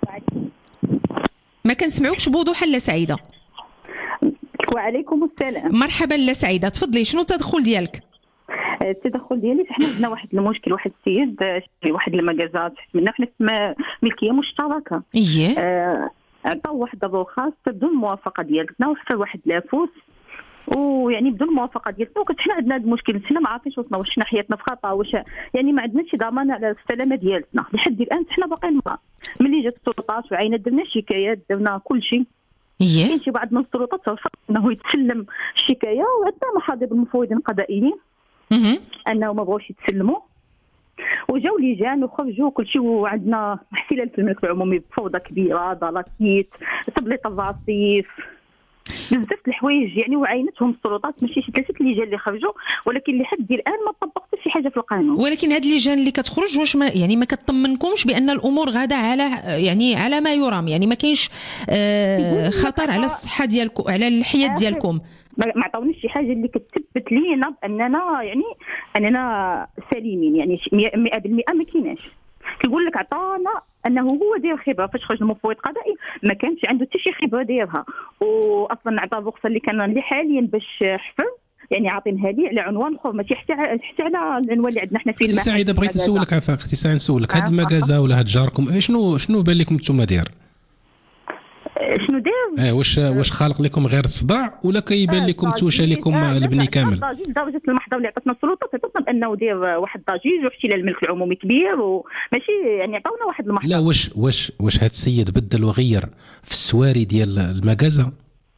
ما كنسمعوكش بوضوح. لا سعيده. وعليكم السلام. مرحبا. لا سعيده تفضلي، شنو التدخل ديالك؟ التدخل ديالي حنا عندنا واحد المشكل، واحد السيد شري واحد المكازات منا حنا ملكيه مشتركه. اييه. عطاو واحد الرخص بدون الموافقه ديالتنا وحتى واحد لافوس، ويعني بدون الموافقه ديالتنا. وكنت حنا عندنا هذا المشكل، حنا ما عارفينش وصلنا واش حنا حياتنا في خطر، واش يعني ما عندناش ضمان على السلامه ديالتنا. لحد الان حنا باقيين ملي جات السلطات وعينا درنا شكايات درنا كل شيء. كاين شي بعض من السلطات رفض انه يتسلم الشكايه، وعندنا محاضر المفوضين القضائيين انه ما بغاوش يتسلموا، وجاو لجان وخرجوا كل شيء. وعندنا احتلال في الملك العمومي بفوضى كبيره، ضلاكيت، تبليط الرصيف، بزاف الحوايج يعني وعينتهم السلطات. ماشي شي 3 لجان اللي خرجوا، ولكن لحد الان ما طبقتش شي حاجه في القانون. ولكن هاد اللجان اللي كتخرج واش ما يعني ما كتطمنكمش بان الامور غاده على ما يرام؟ يعني ما كاينش خطر على الصحه ديالكم على الحياه ديالكم؟ ما عطاونيش شي حاجه اللي كتثبت لينا باننا يعني اننا سليمين، يعني 100% ما كايناش. كيقول لك عطانا انه هو داير خبره. فاش خرج المفوض القضائي ما كانش عنده حتى شي خبره دايرها، واصلا عطى الرخصه اللي كان لي حاليا باش حفر يعني عاطينها لي على عنوان اخر، ماشي حتى على العنوان اللي عندنا حنا في المحل. سعيده بغيت نسولك عفاك اختي سعيده، نسولك هاد المكازا ولا هاد جاركم شنو بان لكم نتوما داير؟ شنو داير؟ واش خالق لكم غير الصداع ولا كيبان لكم توشى لكم البني كامل؟ درجه المحضر اللي عطاتنا السلطات عطاتنا بانه داير واحد الضجيج واحتلال الملك العمومي كبير، وماشي يعني عطاونا واحد المحضر. لا واش هاد السيد بدل وغير في السواري ديال المكازا؟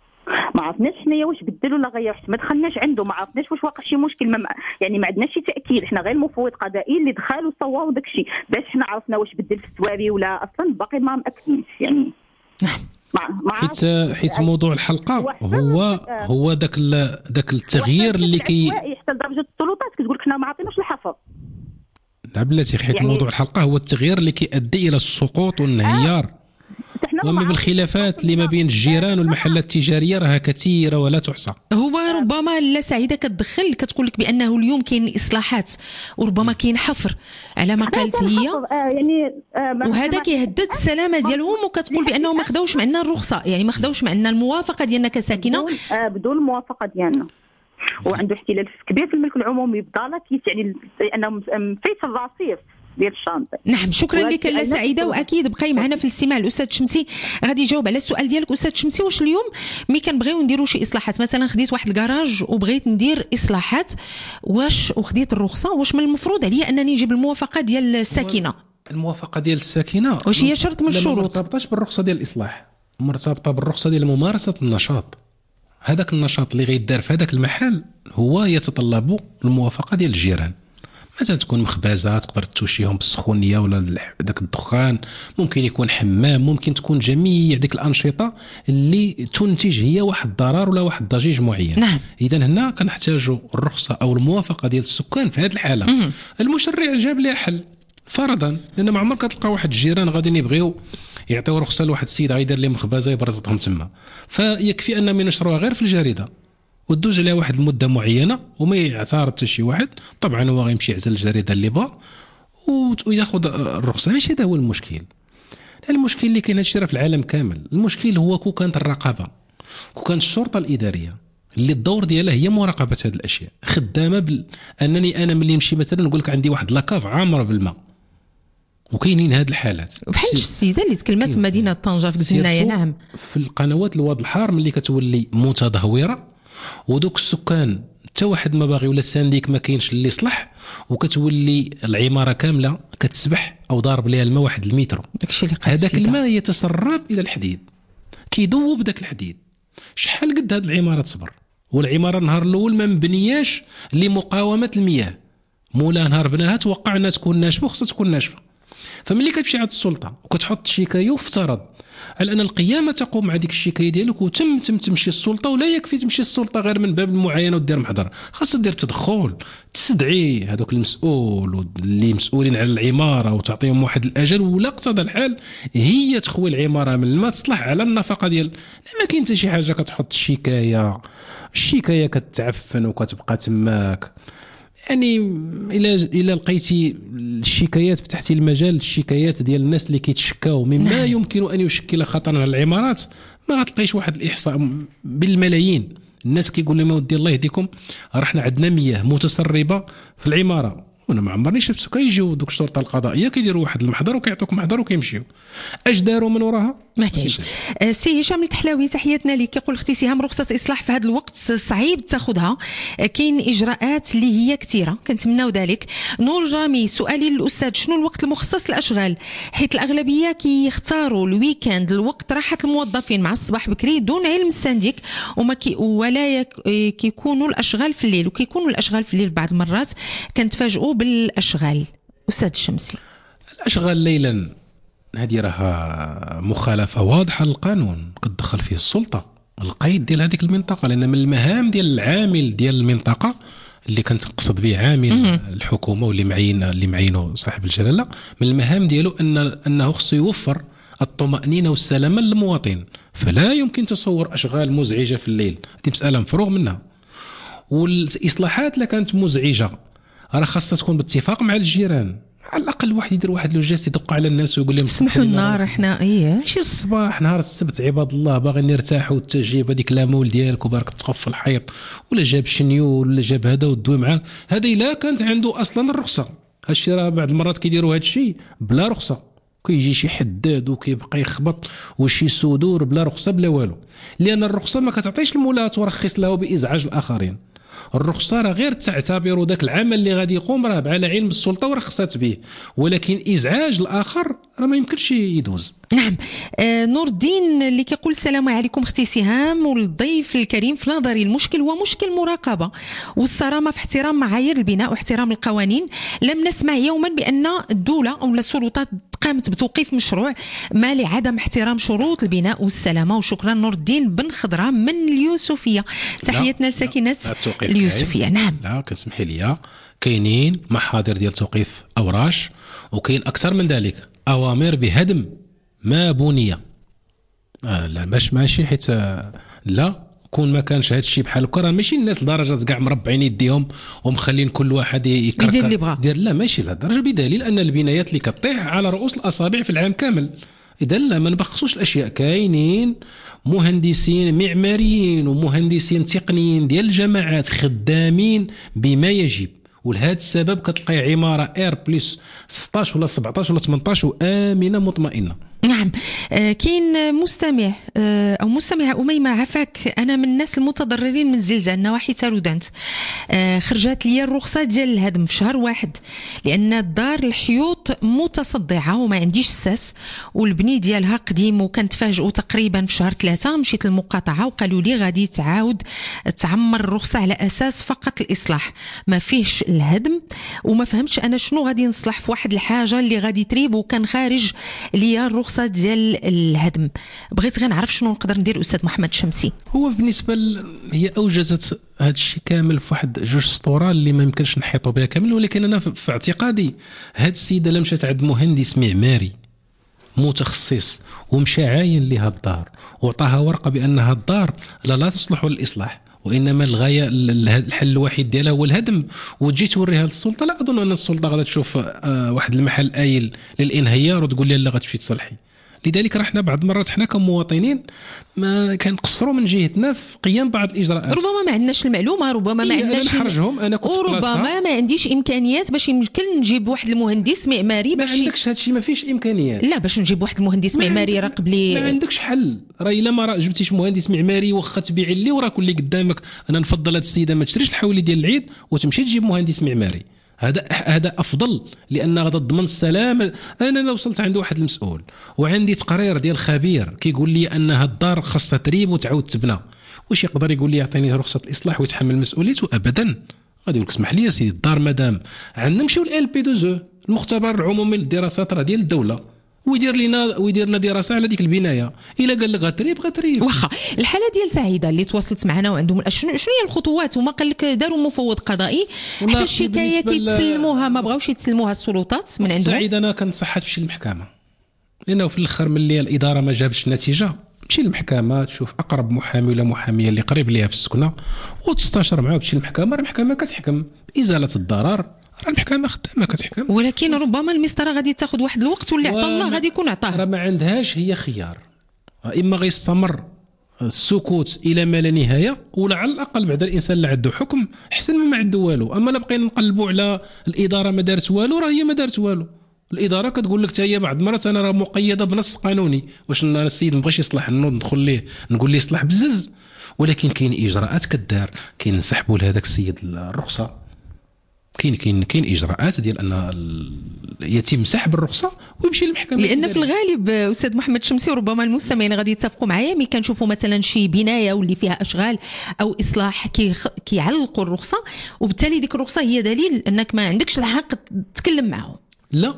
ما عرفناش حنايا واش بدل ولا غير، ما دخلناش عنده، ما عرفناش واش واقع شي مشكل، يعني ما عندناش شي تاكيد. حنا غير المفوض قضائي اللي دخل وصور داكشي باش حنا عرفنا واش بدل في السواري ولا اصلا باقي ما مأكدينش يعني. حيت موضوع الحلقه هو داك التغيير اللي حتى لدرجه السلطات كتقول لك حنا ما عطيناش الحفر. لا بلاتي، حيت يعني موضوع الحلقه هو التغيير اللي كيؤدي الى السقوط والانهيار. وما بالخلافات اللي ما بين الجيران والمحلات التجاريه راها كثيره ولا تحصى. هو ربما لا سعيده كتدخل كتقول لك بانه اليوم كاين اصلاحات وربما كاين حفر على ما قالت هي يعني وهذا كيهدد السلامه ديالهم، وكتقول بانه ما خداوش معنا الرخصه، يعني ما خداوش معنا الموافقه ديالنا كساكنه بدون الموافقه ديالنا، وعنده احتلال كبير في الملك العمومي بدالة، يعني انهم فيت الرصيف ديال الشانطي. نعم، شكرا لك لا سعيده، واكيد بقاي معنا في الاستماع الاستاذ شمسي غادي يجاوب على السؤال ديالك. استاذ شمسي، واش اليوم ملي كنبغيو نديروا شي اصلاحات، مثلا خديت واحد الكراج وبغيت ندير اصلاحات وخديت الرخصه، واش من المفروض عليا انني نجيب الموافقه ديال الساكنه؟ الموافقه ديال الساكنه واش هي شرط من الشروط؟ ما مرتبطاش بالرخصه ديال الاصلاح، مرتبطه بالرخصه ديال ممارسه النشاط. هذاك النشاط اللي غيدار في هذاك المحل هو يتطلب الموافقه ديال الجيران. مثلا تكون مخبزات تقدر توشيهم بالسخونيه ولا داك الدخان، ممكن يكون حمام، ممكن تكون جميع ديك الانشطه اللي تنتج هي واحد الضرر ولا واحد الضجيج معين. نعم. اذا هنا كنحتاجوا الرخصه او الموافقه ديال السكان في هذه الحاله. المشرع جاب لها حل فرضا، لان ما عمرك تلقى واحد الجيران غاديين يبغيو يعطيو رخصه لواحد السيد غيدير لهم مخبزه يبرزطهم تما، فيكفي انهم ينشروها غير في الجريده ودوز عليها واحد المده معينه وما يعترض حتى شي واحد. طبعا هو غيمشي يعزل الجريده اللي بغا وياخذ الرخصه. ماشي هذا هو المشكل. المشكل اللي كاين هادشي راه في العالم كامل. المشكل هو كون كانت الرقابه، كون كانت الشرطه الاداريه اللي الدور ديالها هي مراقبه هذه الاشياء خدامه انني انا ملي نمشي مثلا نقول لك عندي واحد لاكاف عامره بالماء، وكاينين هاد الحالات بحال السيده اللي تكلمت في مدينه طنجه في الزنايه. نعم، في القنوات الواد الحار ملي كتولي متدهوره ودوك السكان حتى واحد ما باغي ولا سانديك ما كاينش اللي يصلح، وكتولي العماره كامله كتسبح او ضارب ليها الماء واحد المتر. داكشي اللي قال هذاك الماء يتسرب الى الحديد كيذوب داك الحديد. شحال قد هاد العماره تصبر؟ والعماره النهار الاول ما مبنياش لمقاومه المياه، مولا نهار بناها توقع انها تكون ناشفه، خصها تكون ناشفه. فملي كتمشي عند السلطه وكتحط شكايه وافترض على ان القيامه تقوم مع ديك الشكايه ديالك تمشي السلطه، ولا يكفي تمشي السلطه غير من باب المعاينه ودير محضر، خاصها دير تدخل تستدعي هذوك المسؤول اللي مسؤولين على العماره وتعطيهم واحد الاجل، ولا اقتضى الحال هي تخوي العماره من الماء تصلح على النفقه ديال. ما كاين حتى شي حاجه كتحط الشكايه كتعفن وكتبقى تماك. يعني الى لقيتي الشكايات، فتحتي المجال الشكايات ديال الناس اللي كيتشكاو مما يمكن ان يشكل خطرا على العمارات، ما غتلقيش واحد الاحصاء بالملايين. الناس كيقول لهم ودي الله يهديكم راه حنا عندنا مياه متسربه في العماره، وانا ما عمرني شفت كيجيو دوك الشرطه القضائيه كيديروا واحد المحضر وكيعطوك محضر وكيمشيو. اش داروا من وراها؟ ما كاينش. سي هشام الكحلاوي تحياتنا لك. يقول اختي سهام رخصه اصلاح في هذا الوقت صعيب تاخذها، كاين اجراءات اللي هي كثيره، كنتمناو ذلك. نور رامي سؤالي للاستاذ، شنو الوقت المخصص للاشغال؟ حيث الاغلبيه كيختاروا الويكاند الوقت راحه الموظفين مع الصباح بكري دون علم السنديك، ولا كيكونوا الاشغال في الليل، وكيكونوا الاشغال في الليل بعض المرات كنتفاجئوا بالاشغال. استاذ الشمسي، الاشغال ليلا هذه راها مخالفه واضحه للقانون كتدخل فيه السلطه القيد ديال هذيك المنطقه، لان من المهام ديال العامل ديال المنطقه اللي كنقصد به عامل الحكومه واللي معينه صاحب الجلاله، من المهام ديالو انه خصو يوفر الطمأنينه والسلامه للمواطن. فلا يمكن تصور اشغال مزعجه في الليل، هذه مساله مفروغ منها. والاصلاحات اللي كانت مزعجه راه خاصها تكون باتفاق مع الجيران، على الاقل واحد يدير واحد لوجيست يدق على الناس ويقول لهم سمحوا لنا حنا ماشي الصباح نهار السبت عباد الله باغي نرتاحوا وتجيب هذيك لامول ديالك وبارك تقف في الحيط، ولا جاب شنيول ولا جاب هذا ودوي معاه. هذا الا كانت عنده اصلا الرخصه. هادشي راه بعض المرات كيديروا هادشي بلا رخصه، كيجي شي حداد وكيبقى يخبط وشي صدور بلا رخصه بلا والو، لان الرخصه ما كتعطيش المولى ترخص له بازعاج الاخرين. الرخصه راه غير تعتبر ذاك العمل اللي غادي يقوم راه على علم السلطه ورخصت به، ولكن ازعاج الاخر راه ما يمكنش يدوز. نعم. نور الدين اللي كيقول السلام عليكم اختي سهام والضيف الكريم، في نظري المشكل هو مشكل مراقبه والصرامه في احترام معايير البناء واحترام القوانين. لم نسمع يوما بان الدوله او السلطات قامت بتوقيف مشروع ما لعدم احترام شروط البناء والسلامه. وشكرا. نور الدين بن خضره من اليوسفيه، تحياتنا لساكنه اليوسفيه. نعم. لا كسمحي لي، كاينين محاضر ديال توقيف اوراش، وكاين اكثر من ذلك اوامر بهدم ما بني. لا باش ماشي حيت لا كون ما كانش هذا الشيء بحال هكا، راه ماشي الناس لدرجه كاع مربعين يديهم ومخلين كل واحد يدير اللي بغا. لا ماشي لهالدرجه، بدليل ان البنايات اللي كطيح على رؤوس الاصابع في العام كامل. اذا لا ما نبخسوش الاشياء. كاينين مهندسين معماريين ومهندسين تقنيين ديال الجامعات خدامين بما يجب، ولهذا السبب كتلقاي عماره اير بلس 16 ولا 17 ولا 18 وامنه مطمئنه. نعم. كاين مستمع او مستمعه أميمة عفاك، انا من الناس المتضررين من الزلزال نواحي تارودانت. خرجت لي الرخصه ديال الهدم في شهر واحد لان الدار الحيوط متصدعه وما عنديش الساس والبني ديالها قديم، وكنتفاجئوا تقريبا في شهر 3 مشيت للمقاطعه وقالوا لي غادي تعاود تعمر الرخصه على اساس فقط الاصلاح ما فيهش الهدم. وما فهمتش انا شنو غادي نصلح في واحد الحاجه اللي غادي تريب وكان خارج ليا الرخصه ديال الهدم. بغيت غير نعرف شنو نقدر ندير استاذ محمد شمسي. هو بالنسبه هي اوجزت هذا الشيء كامل في واحد جوج سطوره اللي ما يمكنش نحيطوا بها كامل، ولكن انا في اعتقادي هذه السيده لما مشات عند مهندس معماري متخصص ومشى عاين لها الدار وعطاها ورقه بانها الدار لا تصلح للاصلاح وانما الغايه الحل الوحيد ديالها هو الهدم، وتجي توريها للسلطه، لا اظن ان السلطه غادا تشوف واحد المحل آيل للانهيار وتقول لها لا غتمشي تصلحي. لذلك راه حنا بعض المرات حنا كمواطنين ما كنقصروا من جهتنا في قيام بعض الاجراءات. ربما ما عندناش المعلومه، ربما ما عندناش نحرجهم. انا كنت وربما ما عنديش امكانيات باش يمكن نجيب واحد المهندس معماري باش ما عندكش هادشي، ما فيش امكانيات. لا باش نجيب واحد المهندس معماري راه قبلي ما عندكش حل. راه الا ما جبتيش مهندس معماري واخا تبيعي لي وراه كل اللي قدامك. انا نفضل هاد السيده ما تشريش الحولي ديال العيد وتمشي تجيب مهندس معماري. هذا افضل لان غادا تضمن السلام. انا لو وصلت عند واحد المسؤول وعندي تقرير ديال خبير كيقول لي ان هاد الدار خاصها تريب وتعاود تبنى، واش يقدر يقول لي يعطيني رخصه الاصلاح ويتحمل مسؤوليته؟ ابدا. غادي يقول لك اسمح لي يا سيدي الدار مادام عندنا نمشيو LP2E المختبر العمومي للدراسات راه ديال الدوله ويدير لنا دراسه على ديك البنايه. الا قال لك غتريب واخا. الحاله ديال سعيده اللي تواصلت معنا وعندهم شنو هي الخطوات؟ وما قال لك داروا مفوض قضائي حتى الشكايه كيتسلموها ما بغاوش يتسلموها السلطات من عندهم. سعيده انا كنصحها تمشي للمحكمه، لانه في الاخر ملي الاداره ما جابتش نتيجه تمشي للمحكمه تشوف اقرب محامي ولا محاميه اللي قريب ليها في السكنه وتستشر معاه وتمشي للمحكمه. المحكمه كتحكم بازاله الضرر، المحكمه خدامه كتحكم. ولكن ربما المسطره غادي تاخذ واحد الوقت واللي عطى الله غادي يكون عطاه. راه ما عندهاش هي خيار، اما غيستمر السكوت الى ما لا نهايه، ولا على الاقل بعد الانسان اللي عنده حكم احسن مما عنده والو. اما لا بقينا نقلبوا على الاداره ما دارت والو، راه هي ما دارت والو. الاداره كتقول لك حتى هي بعض المرات انا راه مقيده بنص قانوني. واش انا السيد ما بغاش يصلح ندخل ليه نقول ليه يصلح بزز؟ ولكن كاين اجراءات كدار، كاين نسحبوا لهذاك السيد الرخصه، كاين اجراءات ديال ان يتم سحب الرخصه ويمشي للمحكمه. لان في الغالب استاذ محمد شمسي وربما المستمعين غادي يتفقوا معايا، ملي كنشوفوا مثلا شي بنايه واللي فيها اشغال او اصلاح كيعلقوا الرخصه، وبالتالي ديك الرخصه هي دليل انك ما عندكش الحق تتكلم معهم. لا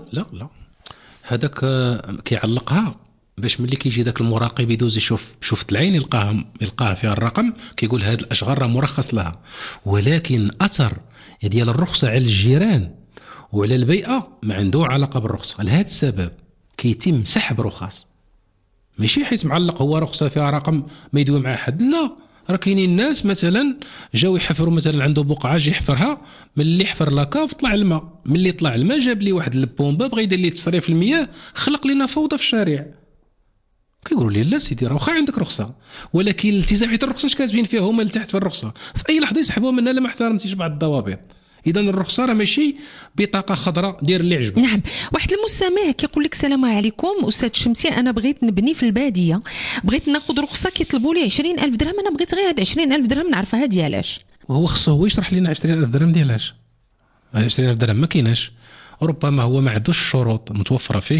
هذاك كيعلقها باش ملي كيجي داك المراقب يدوز يشوف بشوفة العين يلقاها فيها الرقم، كيقول هذه الاشغال راه مرخص لها. ولكن اثر ديال الرخصه على الجيران وعلى البيئه ما عنده علاقه بالرخصه. لهذا السبب كيتم سحب رخص، ماشي حيت معلق هو رخصه فيها رقم ما يدوي مع حد. لا، راه كاينين الناس مثلا جاو يحفروا مثلا عنده بقعه جي يحفرها، ملي حفر لاكاف طلع الماء، ملي طلع الماء جاب لي واحد البومبا بغى يدير لي تصريف المياه، خلق لنا فوضى في الشارع. كيقولوا لي لا سيدي راه واخا عندك رخصه، ولكن الالتزامات الرخصه اش كاتبين فيها هما اللي تحت في الرخصه، في اي لحظه يسحبوها منها الا ما احترمتيش بعض الضوابط. اذا الرخصه راه ماشي بطاقه خضراء دير اللي عجبك. نعم. واحد المستمع كيقول لك السلام عليكم استاذ شمسي، انا بغيت نبني في الباديه، بغيت ناخذ رخصه كيطلبوا لي 20,000 درهم، انا بغيت غير هاد 20,000 درهم نعرفها ديالاش. وهو خصو هو يشرح لنا 20,000 درهم ديالاش. 20,000 درهم ما كايناش، ربما هو ما عندوش الشروط متوفره فيه،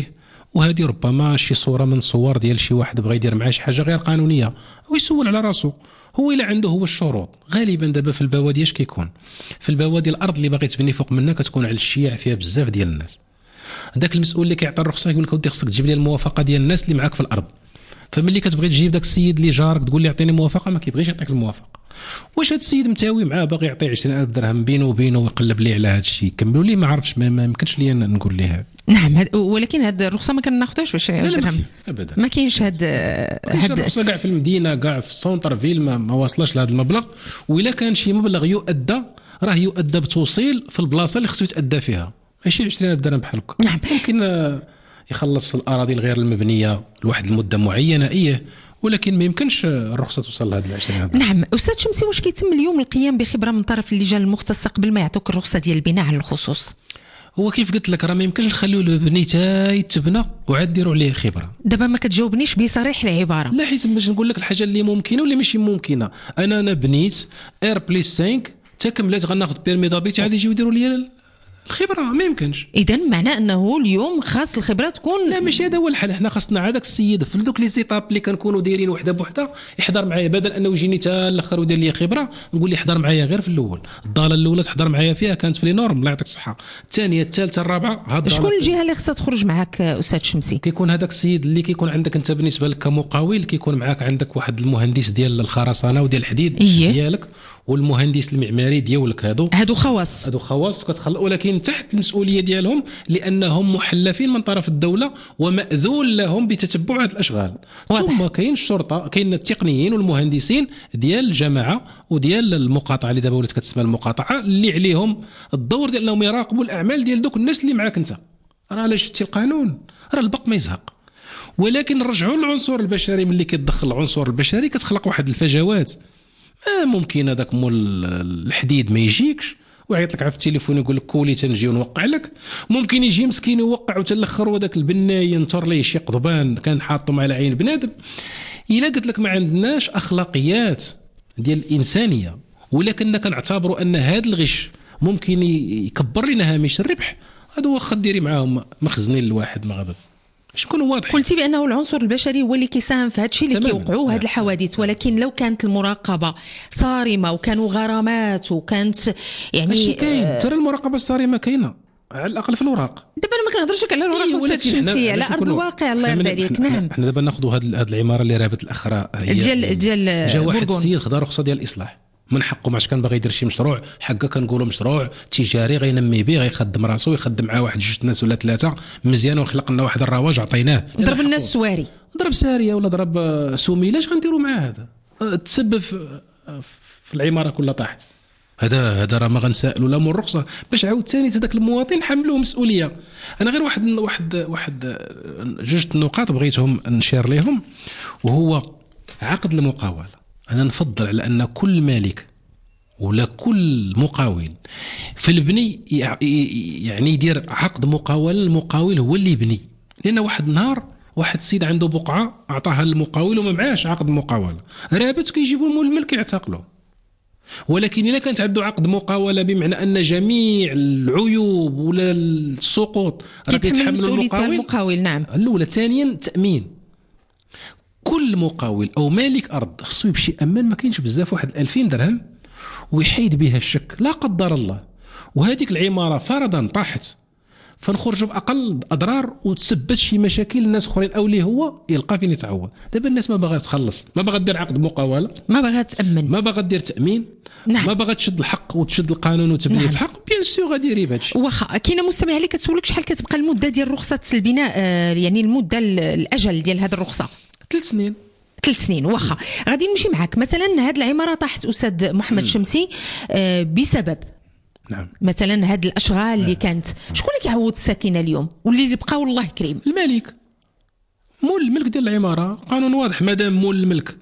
وهذه ربما شي صوره من صور ديال شي واحد بغى يدير معاه شي حاجه غير قانونيه ويسول على راسو. هو الا عنده هو الشروط. غالبا دابا في البوادي اش كيكون؟ في البوادي الارض اللي باغي تبني فوق منها كتكون على الشياع فيها بزاف ديال الناس. داك المسؤول اللي كيعطي الرخصه يقول لك ودي خصك تجيب لي الموافقه ديال الناس اللي معاك في الارض. فملي كتبغي تجيب داك السيد اللي جارك تقول لي اعطيني موافقه، ما كيبغيش يعطيك الموافقه. واش هذا السيد متاوي معاه باغي يعطي 20,000 درهم بينه وبينه ويقلب لي على هذا الشيء يكملوا لي؟ ما عرفتش، ما يمكنش لي نقول ليه هذا. نعم، ولكن هذه الرخصه ما كناخذوش باش درهم ابدا. ما كاينش هاد الرخصه كاع في المدينه كاع في السونتر فيل ما واصلاش لهذا المبلغ. والا كان شي مبلغ يؤدى راه يؤدى بتوصيل في البلاصه اللي خصو يتادى فيها، ماشي 20,000 درهم بحال هكا. نعم. ممكن يخلص الاراضي الغير المبنيه لواحد المده معينه ولكن ما يمكنش الرخصه توصل لهذا 20,000. نعم. استاذ شمسي، واش كيتم اليوم القيام بخبره من طرف اللجان المختصه قبل ما يعطوك الرخصه ديال البناء على الخصوص؟ هو كيف قلت لك راه ما يمكنش نخليو المبني تا يتبنى وعاد ديروا عليه خبره. دابا ما كتجاوبنيش بصريح العباره. لا، حيت باش نقول لك الحاجه اللي ممكنه ولا ماشي ممكنه. انا بنيت اير بليس 5 تا كملات غناخذ بيرمي دابيتي عاد يجيو يديروا لي الخبره. ما يمكنش. اذا معناه انه اليوم خاص الخبره تكون. لا، ماشي هذا هو الحل. حنا خاصنا هذاك السيد في دوك لي زيتاب اللي كنكونوا دايرين وحده بوحده يحضر معايا، بدل انه يجيني حتى الاخر ودير لي خبره نقول لي حضر معايا غير في الاول. الضاله الاولى تحضر معايا فيها كانت في لي نورم، الله يعطيك الصحه. الثانيه الثالثه الرابعه شكون الجهه اللي خصها تخرج معاك استاذ شمسي؟ كيكون هذاك السيد اللي كيكون عندك انت بالنسبه لك كمقاول، كيكون معاك عندك واحد المهندس ديال الخرسانه وديال الحديد ديالك والمهندس المعماري ديالك. هادو خواص كتخلق، ولكن تحت المسؤوليه ديالهم لانهم محلفين من طرف الدوله ومأذون لهم بتتبع هذه الاشغال. ثم كاين الشرطه، كاين التقنيين والمهندسين ديال الجماعه وديال المقاطعه اللي دابا ولات كتسمى المقاطعه، اللي عليهم الدور ديال انهم يراقبوا الاعمال ديال دوك الناس اللي معاك انت. راه الا شفتي القانون راه البق ما يزهق. ولكن نرجعوا للعنصر البشري. ملي كتدخل العنصر البشري كتخلق واحد الفجوات. ممكن هذاك مول الحديد ما يجيكش ويعيط لك على التليفون يقول لك كولي تنجي ونوقع لك. ممكن يجي مسكين يوقع وتالاخر وداك البناي ينطر ليه شي قضبان كان حاطهم على عين بنادم. الا قلت لك ما عندناش اخلاقيات ديال الانسانيه، ولكن كنعتبروا ان هذا الغش ممكن يكبر لنا هامش الربح، هذا واخا ديري معاهم مخزنين الواحد ما غادي باش نكون واضح. قلتي بانه العنصر البشري هو اللي كيساهم في هذا الشيء اللي كيوقعوا هذه الحوادث، ولكن لو كانت المراقبه صارمه وكانوا غرامات وكانت ماشي كاين ترى المراقبه الصارمه كاينه على الاقل في الوراق. دابا انا ما كنهضرش لك على الوراق والسد الشمسيه، على ارض الواقع. الله يرضي عليك. نعم، احنا دابا ناخذوا هذه العماره اللي رابط الاخرى ديال جا واحد السيد خدا رخصه ديال الاصلاح من حقه، ماش كان باغي يدير شي مشروع حقه، كنقولوا مشروع تجاري غينمي به، غيخدم راسو، يخدم معاه واحد جوج ناس ولا ثلاثه مزيان وخلق لنا واحد الرواج عطيناه. ضرب الناس سواري، ضرب ساريه ولا ضرب سومي، لاش غنديروا معاه هذا؟ تسبب في العماره كلها طاحت. هذا راه ما غنسائلوا لا من الرخصه باش عاود ثاني هذاك المواطن حملوه مسؤوليه. انا غير واحد جوج نقاط بغيتهم نشير لهم، وهو عقد المقاوله. أنا نفضل على أن كل مالك ولا كل مقاول في البني يعني يدير عقد مقاولة. المقاول هو اللي يبني، لأن واحد النهار واحد السيد عنده بقعة أعطاها للمقاول وما معاش عقد مقاولة، رابط كيجيبوا مول الملك يعتقلوا. ولكن إذا كانت عنده عقد مقاولة بمعنى أن جميع العيوب ولا السقوط يتحمل المقاول. نعم. الأولى. ثانيا تأمين. كل مقاول او مالك ارض خصو يمشي امان، ما كاينش بزاف، واحد 2000 درهم ويحيد بها الشك لا قدر الله، وهذيك العماره فرضا طاحت فنخرجوا باقل اضرار وتسببت شي مشاكل للناس اخرين، او اللي هو يلقى فين يتعوض. دابا الناس ما باغا تخلص، ما باغا دير عقد مقاوله، ما باغا تامن، ما باغا دير تامين. نعم. ما باغا تشد الحق وتشد القانون وتبني. نعم. في الحق بيان سور غاديري بهذا الشيء. واخا كاينه مستمع اللي كتسولك شحال كتبقى المده ديال رخصه البناء، يعني المده الاجل ديال هذه الرخصه 3 سنين. 3 سنين. واخا غادي نمشي معك. مثلا هذه العماره طاحت استاذ محمد شمسي بسبب نعم مثلا هذه الاشغال اللي كانت، شكون اللي كيعوض الساكنه اليوم واللي بقاو الله كريم؟ المالك، مول الملك ديال العماره. قانون واضح، مادام مول الملك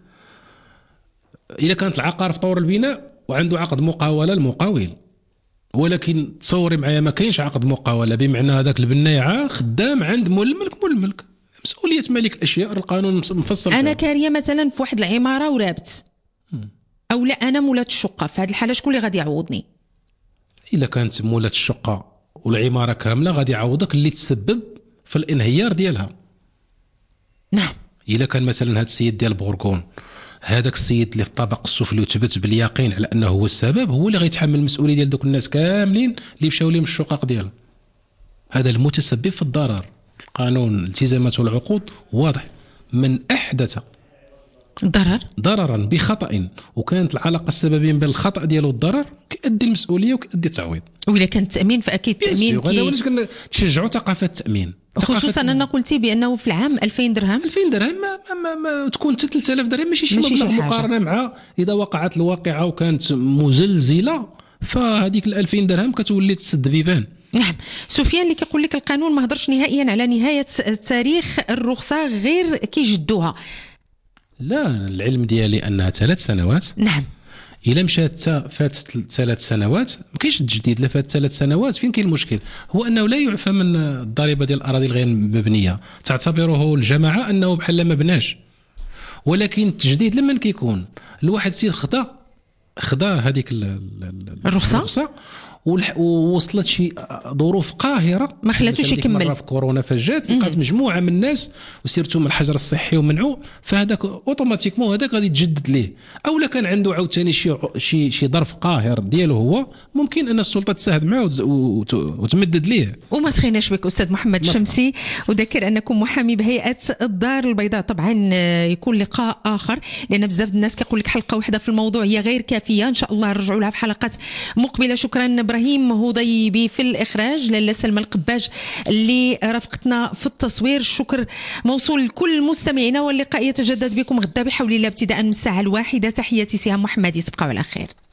اذا كانت العقار في طور البناء وعنده عقد مقاوله المقاول، ولكن تصوري معايا ما كاينش عقد مقاوله بمعنى هذاك البنايه خدام عند مول الملك. مول الملك مسؤوليه مالك الاشياء، القانون مفصل. انا كاريه مثلا في واحد العماره ورابت، او لا انا مولات الشقه، في هذه الحاله شكون اللي غادي يعوضني؟ الا كانت مولات الشقه والعماره كامله غادي يعوضك اللي تسبب في الانهيار ديالها. نعم. الا كان مثلا هذا السيد ديال بورغون، هذاك السيد اللي في الطبق السفلي وثبت باليقين على انه هو السبب، هو اللي غيتحمل المسؤوليه ديال دوك الناس كاملين اللي مشاو لهم الشقق ديالهم. هذا المتسبب في الضرر. القانون الالتزامات والعقود واضح، من احدث ضررا بخطأ وكانت العلاقه السببيه بين الخطأ ديالو والضرر كيؤدي المسؤوليه وكيؤدي التعويض. وإلا كان التأمين فأكيد التأمين هذا علاش كنشجعوا ثقافه التأمين، خصوصا أن قلتي بأنه في العام 2000 درهم 2000 درهم ما تكون حتى 3000 درهم ماشي شي مبلغ مقارنه مع اذا وقعت الواقعه وكانت مزلزله، فهذيك 2000 درهم كتولي تسد بيبان. نعم. سفيان اللي كيقول لك القانون ما هضرش نهائيا على نهايه تاريخ الرخصه غير كيجدوها. لا، العلم ديالي انها 3 سنوات. نعم. الا مشات فاتت 3 سنوات ما كاينش تجديد. لا فات 3 سنوات فين كاين المشكل؟ هو انه لا يعفى من الضريبه ديال الاراضي الغير مبنيه، تعتبره الجماعه انه بحال ما بناش. ولكن التجديد لمن كيكون الواحد سيد خدا هذيك الرخصه ووصلت شي ظروف قاهره ما خلاتوش يكمل. في كورونا فجات لقات مجموعه من الناس وسيرتوا من الحجر الصحي ومنعوه، فهذاك اوتوماتيكمون هذاك غادي تجدد ليه. او لا كان عنده عاوتاني شي ظرف قاهر ديالو هو، ممكن ان السلطه تساعد معه وتمدد ليه. وما سخيناش بك استاذ محمد شمسي، وذكر انكم محامي بهيئه الدار البيضاء. طبعا يكون لقاء اخر لان بزاف الناس كيقول لك حلقه واحده في الموضوع هي غير كافيه، ان شاء الله نرجعوا لها في حلقات مقبله. شكرا ابراهيم هضيبي في الاخراج، لاله سلمى القباج اللي رافقتنا في التصوير. الشكر موصول لكل مستمعينا، واللقاء يتجدد بكم غدا بحول الله ابتداء من الساعه 1. تحياتي سهام محمدي، تبقوا على خير.